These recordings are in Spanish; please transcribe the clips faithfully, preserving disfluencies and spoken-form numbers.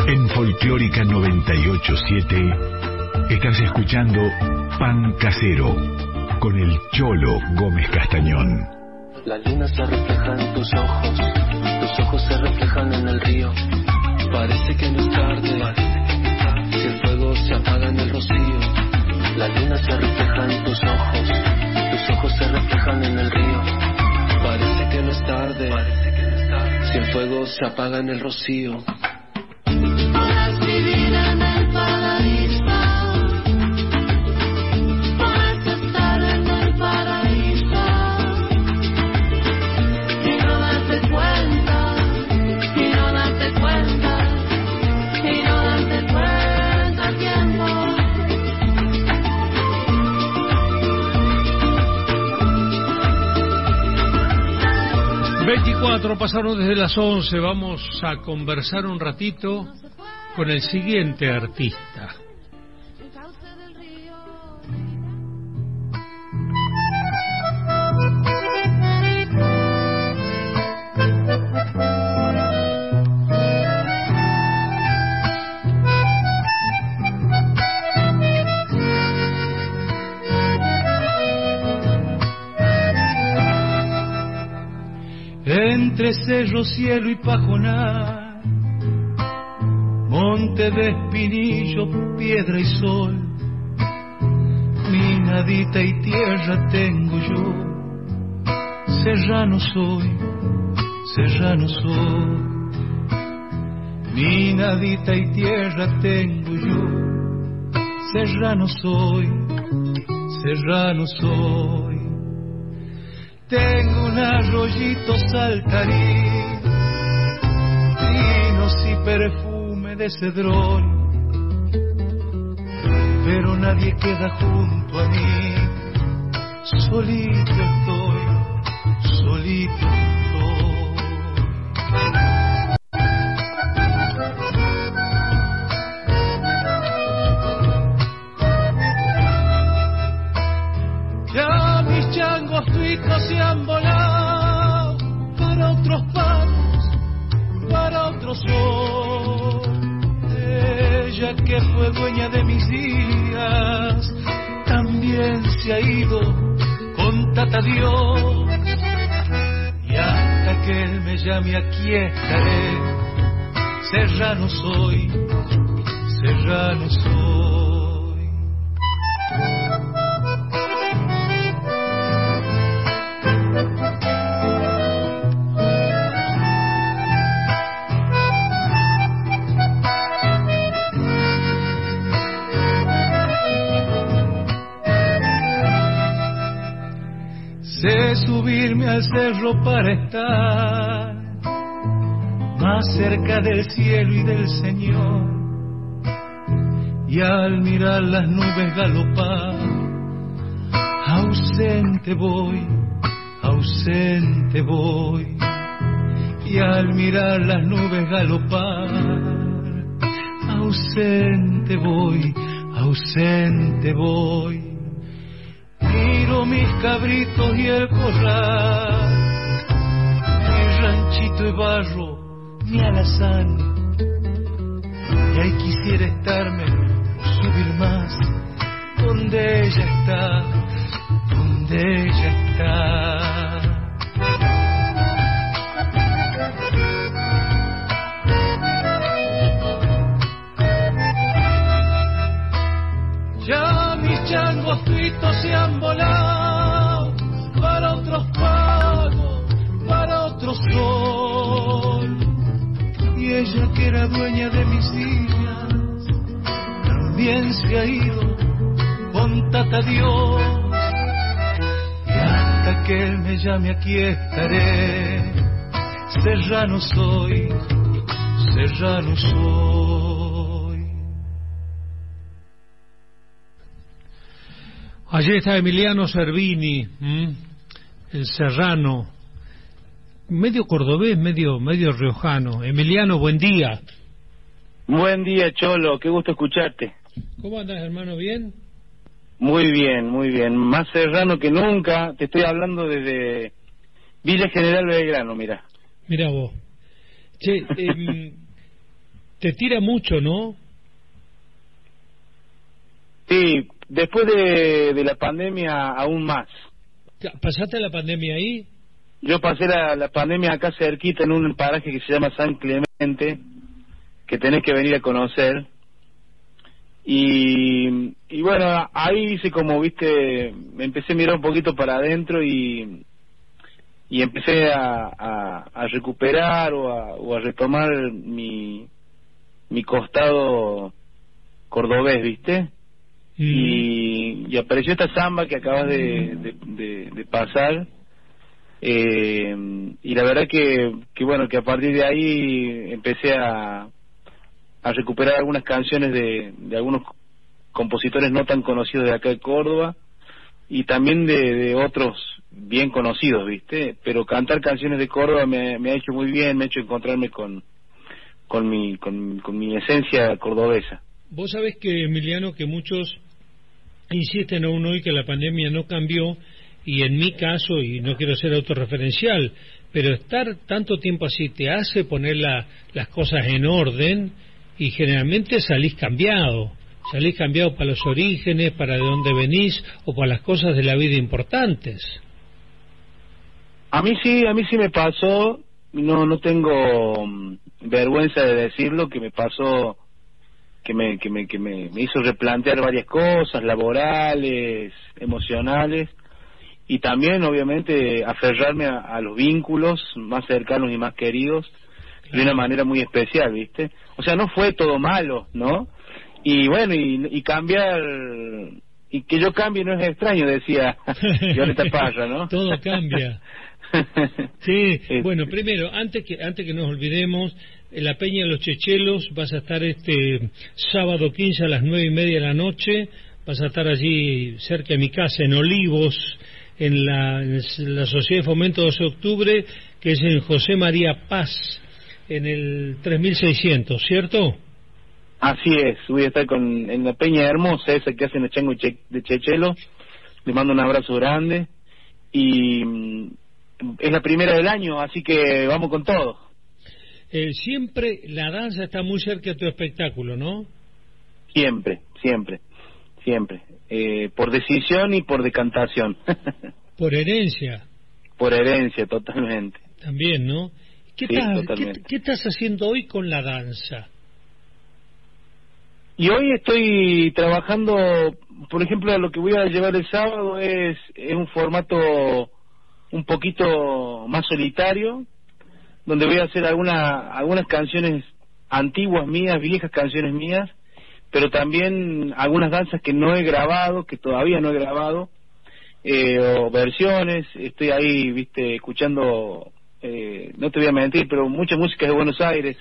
En Folclórica noventa y ocho siete estás escuchando Pan Casero con el Cholo Gómez Castañón. La luna se refleja en tus ojos, tus ojos se reflejan en el río. Parece que no es tarde, si el fuego se apaga en el rocío. La luna se refleja en tus ojos, tus ojos se reflejan en el río. Parece que no es tarde, si el fuego se apaga en el rocío. Podrás vivir en el paraíso, podrás estar en el paraíso y no darte cuenta, y no darte cuenta, y no darte cuenta, tiempo. veinticuatro pasaron desde las once. Vamos a conversar un ratito con el siguiente artista. Entre cerro, cielo y pajonal, monte de espinillo, piedra y sol, minadita y tierra tengo yo. Serrano soy, serrano soy, minadita y tierra tengo yo. Serrano soy, serrano soy. Tengo un arroyito saltarín, vinos y perfume de cedrón, pero nadie queda junto a mí. Solito estoy, solito estoy. Ya mis changos tuicos se han volado para otros palos, para otro sol. Ella que fue dueña de mis días también se ha ido con tata Dios. Y hasta que él me llame aquí estaré. Serrano soy, serrano soy. Sé subirme al cerro para estar más cerca del cielo y del Señor, y al mirar las nubes galopar, ausente voy, ausente voy, y al mirar las nubes galopar, ausente voy, ausente voy. Miro mis cabritos y el corral, mi ranchito de barro, mi alazán, y ahí quisiera estarme o subir más, donde ella está, donde ella está. Ya mis changos tuitos se han volado para otros pagos, para otro sol. Y ella que era dueña de mis días también se ha ido con tata Dios. Y hasta que él me llame aquí estaré. Serrano soy, serrano soy. Allí está Emiliano Cervini, ¿m? el serrano, medio cordobés, medio medio riojano. Emiliano, buen día. Buen día, Cholo, qué gusto escucharte. ¿Cómo andas, hermano? ¿Bien? Muy bien, muy bien. Más serrano que nunca. Te estoy hablando desde Villa General Belgrano, mira. Mira vos. Che, eh, Te tira mucho, ¿no? Sí, después de, de la pandemia aún más. ¿Pasaste la pandemia ahí? Yo pasé la, la pandemia acá cerquita en un paraje que se llama San Clemente, que tenés que venir a conocer. Y, y bueno, ahí hice como, viste, me empecé a mirar un poquito para adentro y, y empecé a, a, a recuperar o a, o a retomar mi, mi costado cordobés, viste. Mm. Y, y apareció esta samba que acabas de, de, de, de pasar. Eh, y la verdad que, que bueno, que a partir de ahí empecé a a recuperar algunas canciones de, de algunos compositores no tan conocidos de acá de Córdoba y también de, de otros bien conocidos, ¿viste? Pero cantar canciones de Córdoba me, me ha hecho muy bien, me ha hecho encontrarme con con mi con, con mi esencia cordobesa. Vos sabés que, Emiliano, que muchos insisten aún hoy que la pandemia no cambió, y en mi caso, y no quiero ser autorreferencial, pero estar tanto tiempo así te hace poner la, las cosas en orden. Y generalmente salís cambiado, salís cambiado para los orígenes, para de dónde venís o para las cosas de la vida importantes. A mí sí, a mí sí me pasó, no no tengo um, vergüenza de decirlo, que me pasó, que me que me que me, me hizo replantear varias cosas laborales, emocionales y también obviamente aferrarme a, a los vínculos más cercanos y más queridos. De una manera muy especial, ¿viste? O sea, no fue todo malo, ¿no? Y bueno, y, y cambiar, y que yo cambie no es extraño, decía Violeta Parra, ¿no? Todo cambia. Sí, bueno, primero, antes que antes que nos olvidemos, en la Peña de los Chechelos vas a estar este sábado quince a las nueve y media de la noche, vas a estar allí cerca de mi casa, en Olivos, en la, en la Sociedad de Fomento doce de octubre, que es en José María Paz, en el tres mil seiscientos, ¿cierto? Así es, voy a estar con, en la Peña Hermosa, esa que hacen el chango de Chechelo. Le mando un abrazo grande y mm, es la primera del año, así que vamos con todo. Eh, siempre la danza está muy cerca de tu espectáculo, ¿no? Siempre, siempre, siempre. Eh, por decisión y por decantación. Por herencia. Por herencia, totalmente. También, ¿no? ¿Qué, sí, estás, ¿qué, ¿Qué estás haciendo hoy con la danza? Y hoy estoy trabajando, por ejemplo, lo que voy a llevar el sábado es, es un formato un poquito más solitario, donde voy a hacer alguna, algunas canciones antiguas mías, viejas canciones mías, pero también algunas danzas que no he grabado, que todavía no he grabado, eh, o versiones. Estoy ahí, viste, escuchando... Eh, no te voy a mentir, pero mucha música de Buenos Aires,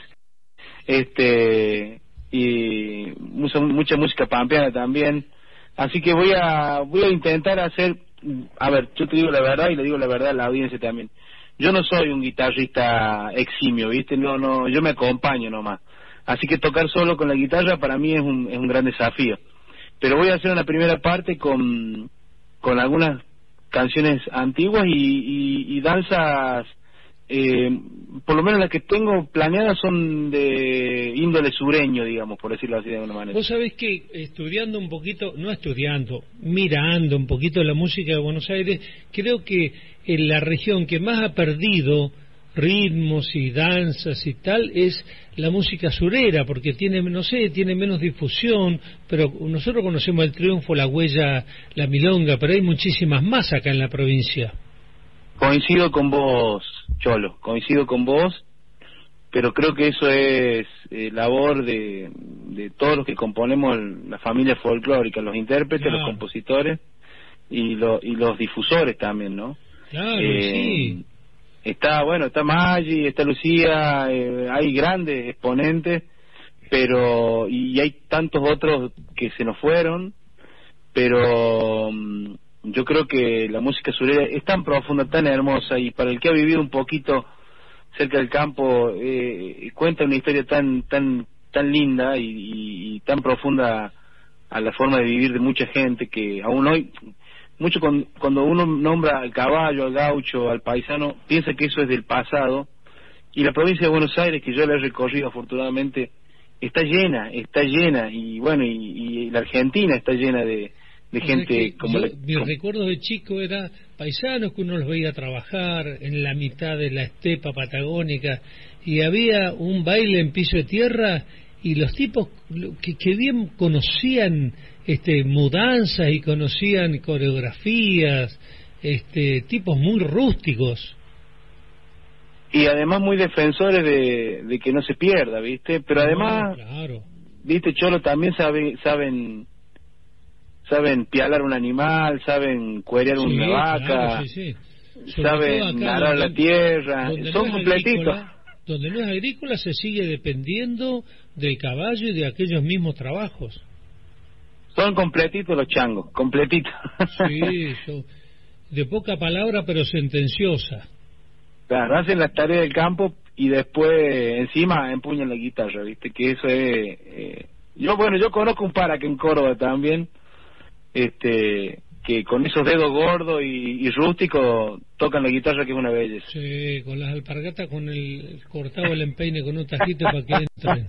este y mucha, mucha música pampeana también, así que voy a voy a intentar hacer, a ver, yo te digo la verdad y le digo la verdad a la audiencia también. Yo no soy un guitarrista eximio, ¿viste? No, no, yo me acompaño nomás. Así que tocar solo con la guitarra para mí es un es un gran desafío. Pero voy a hacer una primera parte con con algunas canciones antiguas y, y, y danzas. Eh, por lo menos las que tengo planeadas son de índole sureño, digamos, por decirlo así de alguna manera. Vos sabés que estudiando un poquito, no estudiando, mirando un poquito la música de Buenos Aires, creo que en la región que más ha perdido ritmos y danzas y tal es la música surera, porque tiene, no sé, tiene menos difusión, pero nosotros conocemos el triunfo, la huella, la milonga, pero hay muchísimas más acá en la provincia. Coincido con vos, Cholo, coincido con vos, pero creo que eso es eh, labor de, de todos los que componemos el, la familia folclórica, los intérpretes, claro, los compositores y, lo, y los difusores también, ¿no? Claro, eh, sí. Está, bueno, está Maggi, está Lucía, eh, hay grandes exponentes, pero y hay tantos otros que se nos fueron, pero... Um, yo creo que la música surera es tan profunda, tan hermosa, y para el que ha vivido un poquito cerca del campo, eh, cuenta una historia tan tan tan linda y, y, y tan profunda a la forma de vivir de mucha gente, que aún hoy, mucho con, cuando uno nombra al caballo, al gaucho, al paisano, piensa que eso es del pasado, y la provincia de Buenos Aires, que yo la he recorrido afortunadamente, está llena, está llena, y bueno, y, y la Argentina está llena de, de gente como yo, la, mis como... recuerdos de chico era paisanos que uno los veía trabajar en la mitad de la estepa patagónica, y había un baile en piso de tierra, y los tipos que, que bien conocían este mudanzas y conocían coreografías, este tipos muy rústicos. Y además muy defensores de, de que no se pierda, ¿viste? Pero además, no, claro. ¿viste, Cholo? También sabe, saben saben pialar un animal, saben cuerear sí, una vaca, claro, sí, sí. saben arar la tierra, son no completitos. Agrícola, donde no es agrícola se sigue dependiendo del caballo y de aquellos mismos trabajos. Son completitos los changos, completitos. Sí, son de poca palabra pero sentenciosa. Claro, hacen las tareas del campo y después encima empuñan la guitarra, ¿viste? Que eso es... Eh... Yo, bueno, yo conozco un par aquí en Córdoba también, este que con esos dedos gordos y, y rústicos tocan la guitarra, que es una belleza. Sí, con las alpargatas, con el cortado el empeine con un tajito para que entren.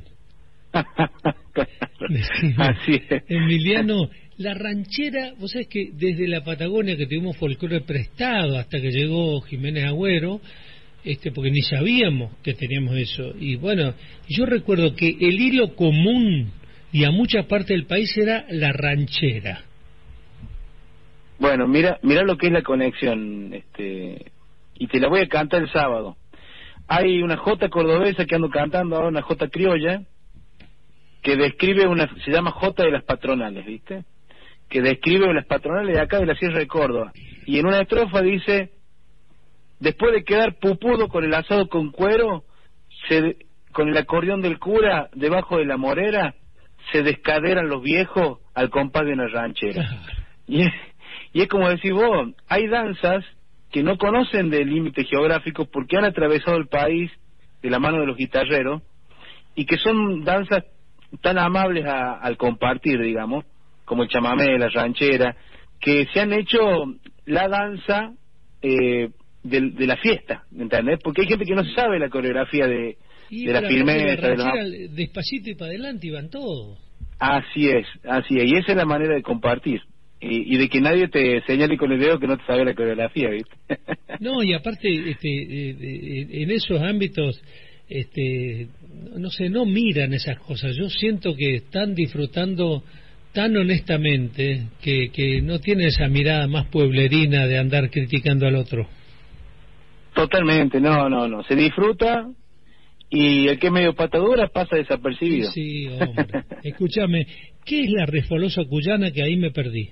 Así es. Emiliano, la ranchera, vos sabés que desde la Patagonia, que tuvimos folclore prestado hasta que llegó Jiménez Agüero, este porque ni sabíamos que teníamos eso, y bueno, yo recuerdo que el hilo común y a mucha parte del país era la ranchera. Bueno, mira mira lo que es la conexión, este y te la voy a cantar el sábado. Hay una jota cordobesa que ando cantando ahora, una jota criolla, que describe una, se llama Jota de las Patronales, ¿viste? Que describe las patronales de acá de la Sierra de Córdoba. Y en una estrofa dice: después de quedar pupudo con el asado con cuero, se, con el acordeón del cura debajo de la morera, se descaderan los viejos al compás de una ranchera. Y es, y es como decís vos, hay danzas que no conocen de límites geográficos porque han atravesado el país de la mano de los guitarreros, y que son danzas tan amables a, al compartir, digamos, como el chamamé, la ranchera, que se han hecho la danza eh, de, de la fiesta, ¿entendés? Porque hay gente que no sabe la coreografía de, de la firmeza, de la... despacito y para adelante iban todos. Así es, así es, y esa es la manera de compartir. Y, y de que nadie te señale con el dedo que no te sabe la coreografía, ¿viste? No, y aparte, este, eh, en esos ámbitos, este, no sé, no miran esas cosas. Yo siento que están disfrutando tan honestamente que, que no tienen esa mirada más pueblerina de andar criticando al otro. Totalmente, no, no, no. Se disfruta, y el que es medio patadura pasa desapercibido. Sí, sí, hombre. Escúchame, ¿qué es la refolosa cuyana, que ahí me perdí?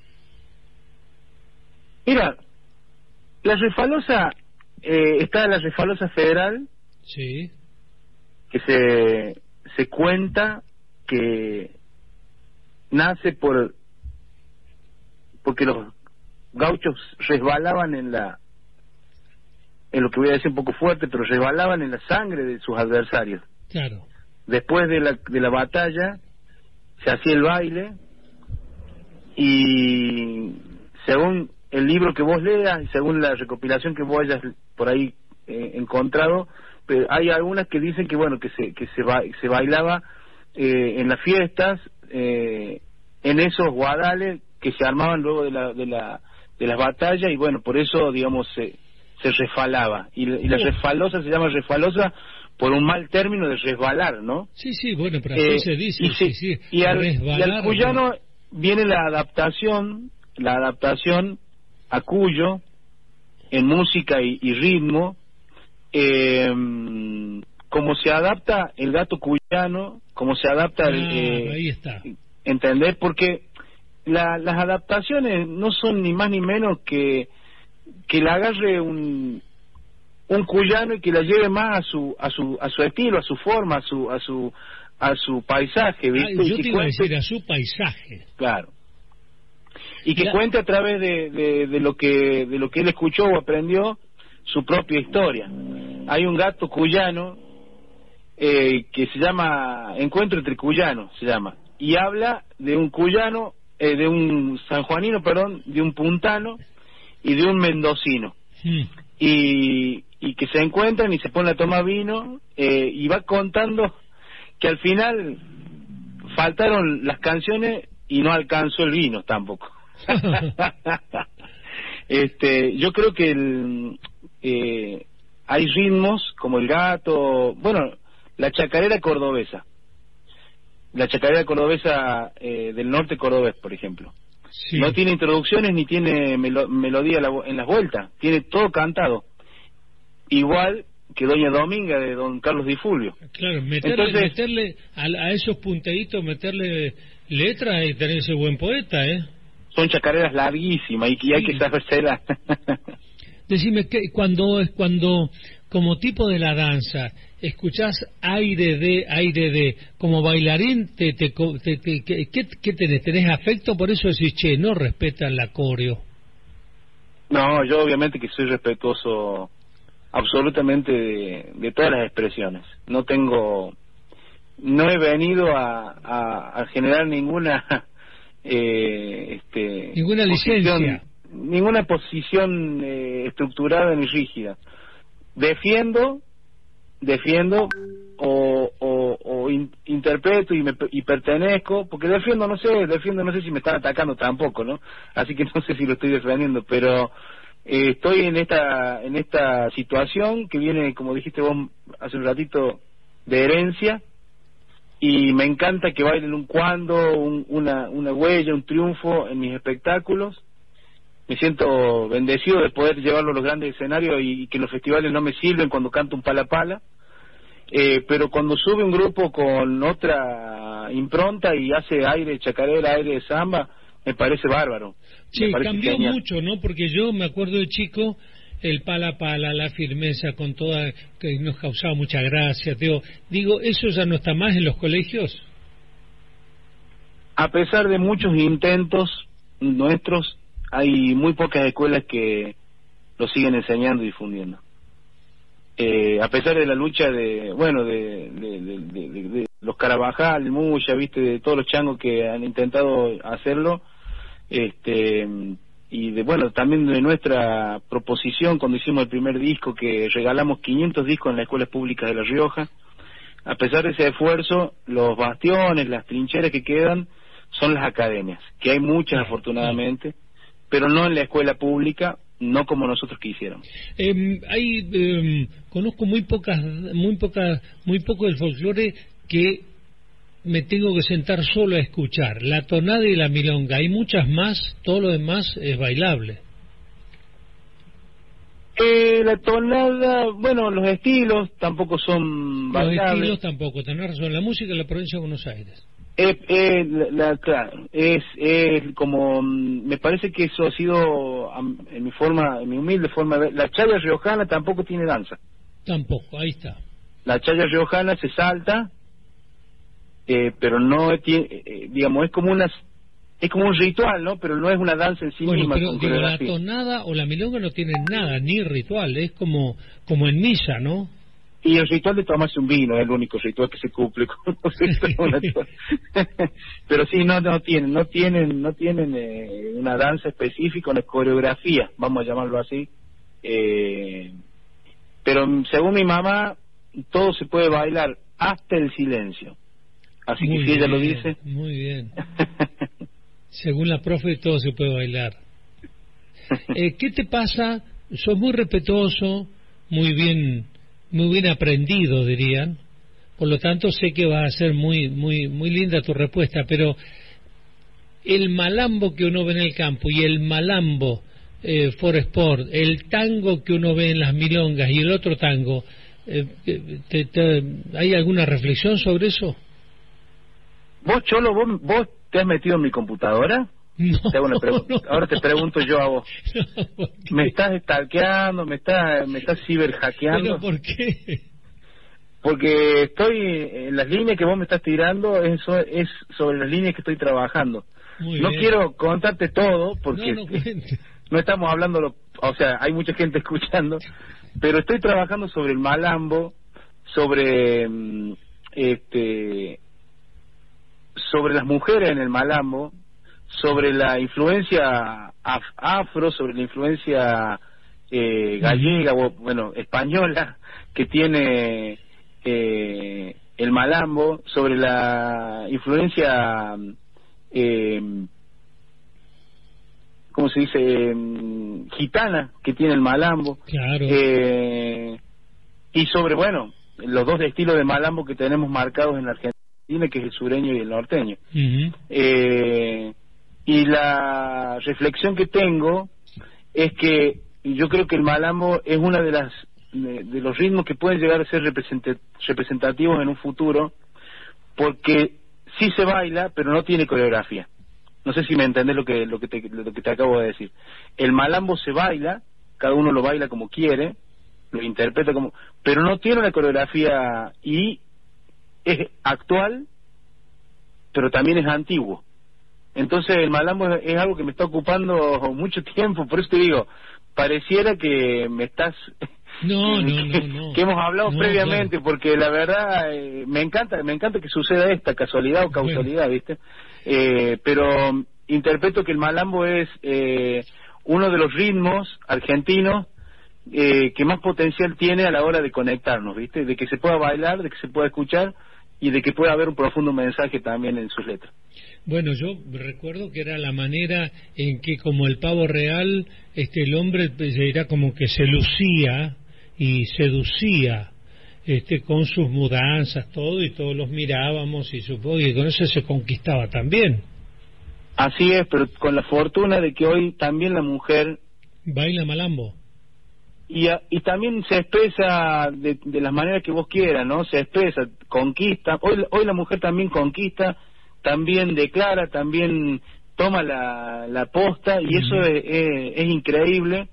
Mira, la refalosa, eh, está la refalosa federal, sí, que se se cuenta que nace por porque los gauchos resbalaban en la, en lo que voy a decir un poco fuerte, pero resbalaban en la sangre de sus adversarios. Claro. Después de la de la batalla se hacía el baile, y según el libro que vos leas y según la recopilación que vos hayas por ahí eh, encontrado, pero hay algunas que dicen que bueno, que se que se, ba se bailaba eh, en las fiestas, eh, en esos guadales que se armaban luego de la de la de las batallas, y bueno, por eso digamos se se resfalaba, y, y la resfalosa se llama resfalosa por un mal término de resbalar, ¿no? Sí, sí, bueno, pero así eh, se dice. Y, sí, sí, y, al, y al cuyano ¿no? Viene la adaptación, la adaptación a cuyo en música y, y ritmo, eh, como se adapta el gato cuyano, como se adapta el, ah, eh, ahí está. ¿Entendés? Porque la, las adaptaciones no son ni más ni menos que que la agarre un un cuyano y que la lleve más a su a su a su estilo, a su forma, a su a su a su paisaje, ¿viste? Ah, yo te iba a decir a su paisaje. Claro. Y que ya. Cuente a través de, de de lo que de lo que él escuchó o aprendió su propia historia. Hay un gato cuyano eh, que se llama Encuentro entre Cuyanos, se llama, y habla de un cuyano, eh, de un sanjuanino, perdón, de un puntano y de un mendocino. Hmm. Y, y que se encuentran y se ponen a tomar vino, eh, y va contando que al final faltaron las canciones y no alcanzó el vino tampoco. este yo creo que el, eh, hay ritmos como el gato, bueno, la chacarera cordobesa, la chacarera cordobesa eh, del norte cordobés, por ejemplo, sí. No tiene introducciones ni tiene melo melodía en las vueltas, tiene todo cantado, igual que Doña Dominga de Don Carlos Di Fulvio. Claro, meterle, Entonces, meterle a, a esos punteitos, meterle letras y tener ese buen poeta, ¿eh? Son chacareras larguísimas y, y hay sí. que sabérselas. Decime, que cuando, cuando como tipo de la danza escuchás aire de, aire de, como bailarín, te, te, te, te, ¿qué, ¿qué tenés? ¿Tenés afecto? Por eso decís, che, no respetan la coreo. No, yo obviamente que soy respetuoso absolutamente de, de todas las expresiones. No tengo, no he venido a, a, a generar ninguna eh, este, ninguna licencia, posición, ninguna posición eh, estructurada ni rígida. Defiendo, defiendo o, o, o in, interpreto y, me, y pertenezco, porque defiendo, no sé, defiendo, no sé si me están atacando tampoco, ¿no? Así que no sé si lo estoy defendiendo, pero Eh, estoy en esta en esta situación que viene, como dijiste vos hace un ratito, de herencia, y me encanta que bailen un cuando, un, una, una huella, un triunfo en mis espectáculos. Me siento bendecido de poder llevarlo a los grandes escenarios y, y que los festivales no me sirven cuando canto un pala pala, eh, pero cuando sube un grupo con otra impronta y hace aire chacarera, aire de samba, me parece bárbaro. Sí, cambió genial. Mucho, ¿no? Porque yo me acuerdo de chico, el pala pala, la firmeza con toda, que nos causaba mucha gracia. Digo, digo, ¿eso ya no está más en los colegios? A pesar de muchos intentos nuestros, hay muy pocas escuelas que lo siguen enseñando y difundiendo. Eh, a pesar de la lucha de, bueno, de, de, de, de, de, de los Carabajal, Muya, viste, de todos los changos que han intentado hacerlo, este y de bueno también de nuestra proposición cuando hicimos el primer disco, que regalamos quinientos discos en las escuelas públicas de La Rioja. A pesar de ese esfuerzo, los bastiones, las trincheras que quedan son las academias, que hay muchas afortunadamente, pero no en la escuela pública, no como nosotros quisiéramos. Eh, hay eh, conozco muy pocas, muy pocas, muy poco del folclore que me tengo que sentar solo a escuchar. La tonada y la milonga, hay muchas más, todo lo demás es bailable. Eh, la tonada, bueno, los estilos tampoco son bailables. Los estilos tampoco, tenés razón. La música de la provincia de Buenos Aires. Eh, eh, la, la, claro, es, es como, me parece que eso ha sido, en mi forma, en mi humilde forma de ver, la chaya riojana tampoco tiene danza. Tampoco, ahí está. La chaya riojana se salta, eh, pero no tiene, eh, digamos, es como una, es como un ritual, ¿no? Pero no es una danza en sí bueno, misma. Pero digo, la tonada o la milonga no tienen nada, ni ritual, es como, como en misa, ¿no? Y el ritual de tomarse un vino es el único ritual que se cumple con pero sí, no no tienen no tienen no tienen eh, una danza específica, una coreografía, vamos a llamarlo así, eh, pero según mi mamá todo se puede bailar hasta el silencio, así muy que si bien, ella lo dice. Muy bien. Según la profe todo se puede bailar. eh, ¿qué te pasa? Sos muy respetuoso, muy bien muy bien aprendido, dirían, por lo tanto sé que va a ser muy muy muy linda tu respuesta, pero el malambo que uno ve en el campo y el malambo eh, for sport, el tango que uno ve en las milongas y el otro tango, eh, te, te, ¿hay alguna reflexión sobre eso? ¿Vos, Cholo, vos, vos te has metido en mi computadora? No, te hago una pregu- no. Ahora te pregunto yo a vos. No, ¿me estás stalkeando? ¿Me estás, me estás ciberhackeando? ¿Pero por qué? Porque estoy en las líneas que vos me estás tirando, eso es sobre las líneas que estoy trabajando. Muy no bien. Quiero contarte todo porque no, no, no estamos hablando, lo, o sea, hay mucha gente escuchando, pero estoy trabajando sobre el malambo, sobre este sobre las mujeres en el malambo, sobre la influencia af afro, sobre la influencia eh, gallega, o, bueno, española, que tiene eh, el malambo, sobre la influencia, eh, ¿cómo se dice?, eh, gitana que tiene el malambo. Claro. Eh, y sobre, bueno, los dos estilos de malambo que tenemos marcados en la Argentina, que es el sureño y el norteño. Uh-huh. Eh, y la reflexión que tengo es que yo creo que el malambo es una de las de, de los ritmos que pueden llegar a ser representativos en un futuro, porque sí se baila, pero no tiene coreografía. No sé si me entendés lo que lo que te, lo que te acabo de decir. El malambo se baila, cada uno lo baila como quiere, lo interpreta como, pero no tiene una coreografía, y es actual, pero también es antiguo. Entonces el malambo es, es algo que me está ocupando mucho tiempo, por eso te digo, pareciera que me estás no, no, que, no, no. que hemos hablado no, previamente, claro. Porque la verdad eh, me encanta me encanta que suceda esta casualidad o causalidad, bueno. ¿Viste? Eh, pero interpreto que el malambo es eh, uno de los ritmos argentinos eh, que más potencial tiene a la hora de conectarnos, ¿viste? De que se pueda bailar, de que se pueda escuchar y de que pueda haber un profundo mensaje también en sus letras. Bueno, yo recuerdo que era la manera en que, como el pavo real, este el hombre era como que se lucía y seducía este con sus mudanzas, todo, y todos los mirábamos, y supongo que con eso se conquistaba también. Así es, pero con la fortuna de que hoy también la mujer baila malambo. Y, a, y también se expresa de, de las maneras que vos quieras, ¿no? Se expresa, conquista. Hoy, hoy la mujer también conquista, también declara, también toma la, la posta, y eso es, es, es increíble,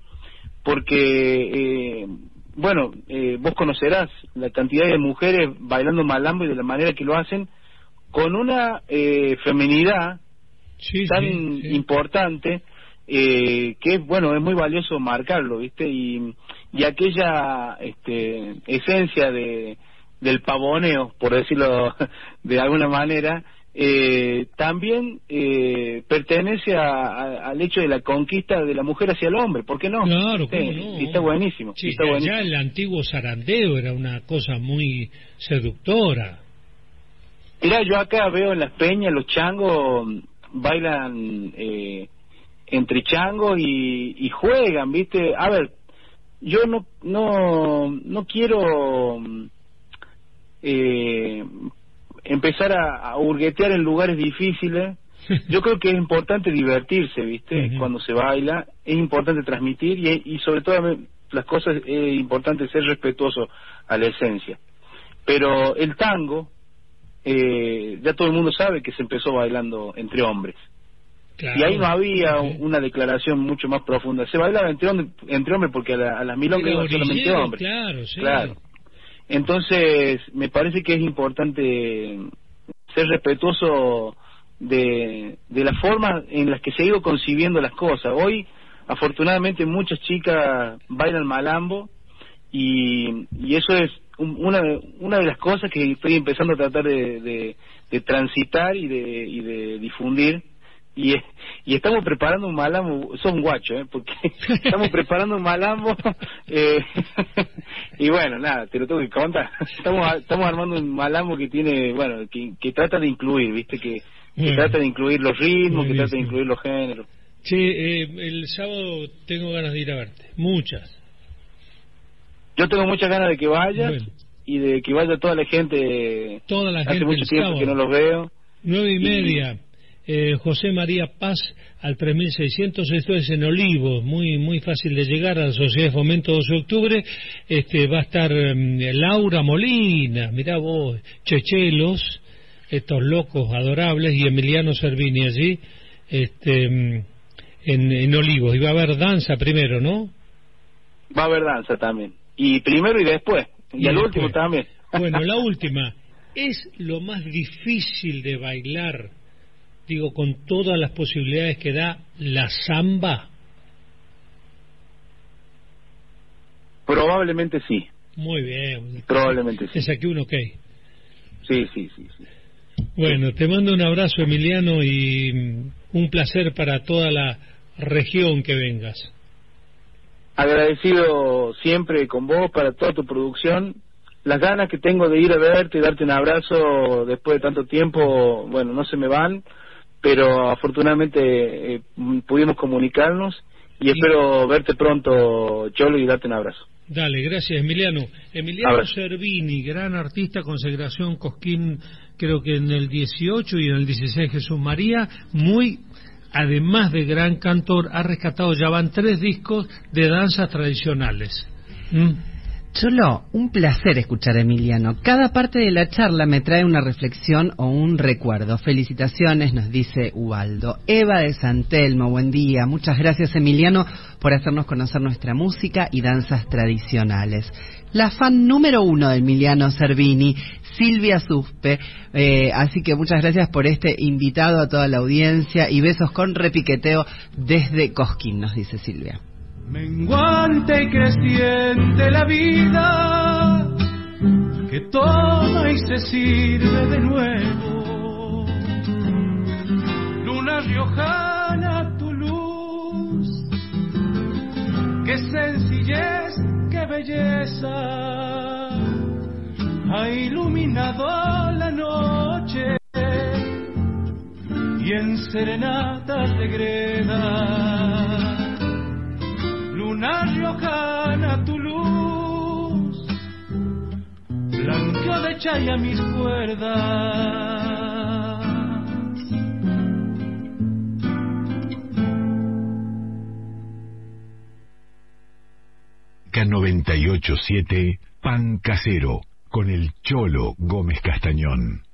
porque, eh, bueno, eh, vos conocerás la cantidad de mujeres bailando malambo y de la manera que lo hacen, con una eh, feminidad sí, tan sí, sí. importante, eh, que es, bueno, es muy valioso marcarlo, ¿viste? Y, y aquella este, esencia de del pavoneo, por decirlo de alguna manera, eh, también eh, pertenece a, a, al hecho de la conquista de la mujer hacia el hombre, ¿por qué no? Claro, sí, ¿cómo no? Y está buenísimo. Sí, está ya, buenísimo. ya el antiguo zarandeo era una cosa muy seductora. Mirá, yo acá veo en las peñas los changos bailan eh, entre changos y, y juegan, ¿viste? A ver, yo no no no quiero eh, empezar a, a hurguetear en lugares difíciles. Yo creo que es importante divertirse, ¿viste? Uh-huh. Cuando se baila es importante transmitir, y, y sobre todo las cosas es importante ser respetuoso a la esencia. Pero el tango, eh, ya todo el mundo sabe que se empezó bailando entre hombres. Claro. Y ahí no había uh-huh. una declaración mucho más profunda. Se bailaba entre, hombre, entre hombres porque a, la, a las milongas iban solamente hombres. Claro, sí. Claro. Entonces, me parece que es importante ser respetuoso de, de la forma en las que se ha ido concibiendo las cosas. Hoy, afortunadamente, muchas chicas bailan malambo, y, y eso es un, una, una de las cosas que estoy empezando a tratar de, de, de transitar y de, y de difundir. Y, y estamos preparando un malambo, son guachos, ¿eh? Porque estamos preparando un malambo, eh, y bueno, nada, te lo tengo que contar. Estamos estamos armando un malambo que tiene, bueno, que, que trata de incluir, ¿viste? Que, que bueno. trata de incluir los ritmos, que trata de incluir los géneros. Sí, eh, el sábado tengo ganas de ir a verte, muchas. Yo tengo muchas ganas de que vayas, bueno. Y de que vaya toda la gente. Toda la Hace gente. mucho tiempo sábado. Que no los veo. Nueve y media. Y, Eh, José María Paz al tres mil seiscientos, esto es en Olivos, muy muy fácil de llegar a la Sociedad de Fomento doce de octubre. Este va a estar um, Laura Molina, mirá vos, Chechelos, estos locos adorables, y Emiliano Cervini allí, este um, en, en Olivos. Y va a haber danza primero, ¿no? Va a haber danza también, y primero y después, y, y al último también. Bueno, la última, ¿es lo más difícil de bailar, digo, con todas las posibilidades que da la samba? Probablemente sí. Muy bien. Probablemente sí. Te saqué un ok. Sí, sí, sí, sí. Bueno, te mando un abrazo, Emiliano, y un placer para toda la región que vengas. Agradecido siempre con vos, para toda tu producción, las ganas que tengo de ir a verte y darte un abrazo después de tanto tiempo, bueno, no se me van, pero afortunadamente eh, pudimos comunicarnos y sí. Espero verte pronto, Cholo, y darte un abrazo. Dale, gracias, Emiliano. Emiliano abrazo. Cervini, gran artista, consagración Cosquín, creo que en el dieciocho y en el dieciséis Jesús María, muy, además de gran cantor, ha rescatado, ya van tres discos de danzas tradicionales. ¿Mm? Cholo, un placer escuchar a Emiliano. Cada parte de la charla me trae una reflexión o un recuerdo. Felicitaciones, nos dice Ubaldo. Eva de San Telmo, buen día. Muchas gracias, Emiliano, por hacernos conocer nuestra música y danzas tradicionales. La fan número uno de Emiliano Cervini, Silvia Suspe. Eh, así que muchas gracias por este invitado a toda la audiencia y besos con repiqueteo desde Cosquín, nos dice Silvia. Menguante y creciente la vida, que toma y se sirve de nuevo. Luna riojana, tu luz, qué sencillez, qué belleza, ha iluminado la noche y en serenatas de greda. Luna riojana, tu luz blanqueó de chaya mis cuerdas. K noventa y ocho siete, Pan Casero, con el Cholo Gómez Castañón.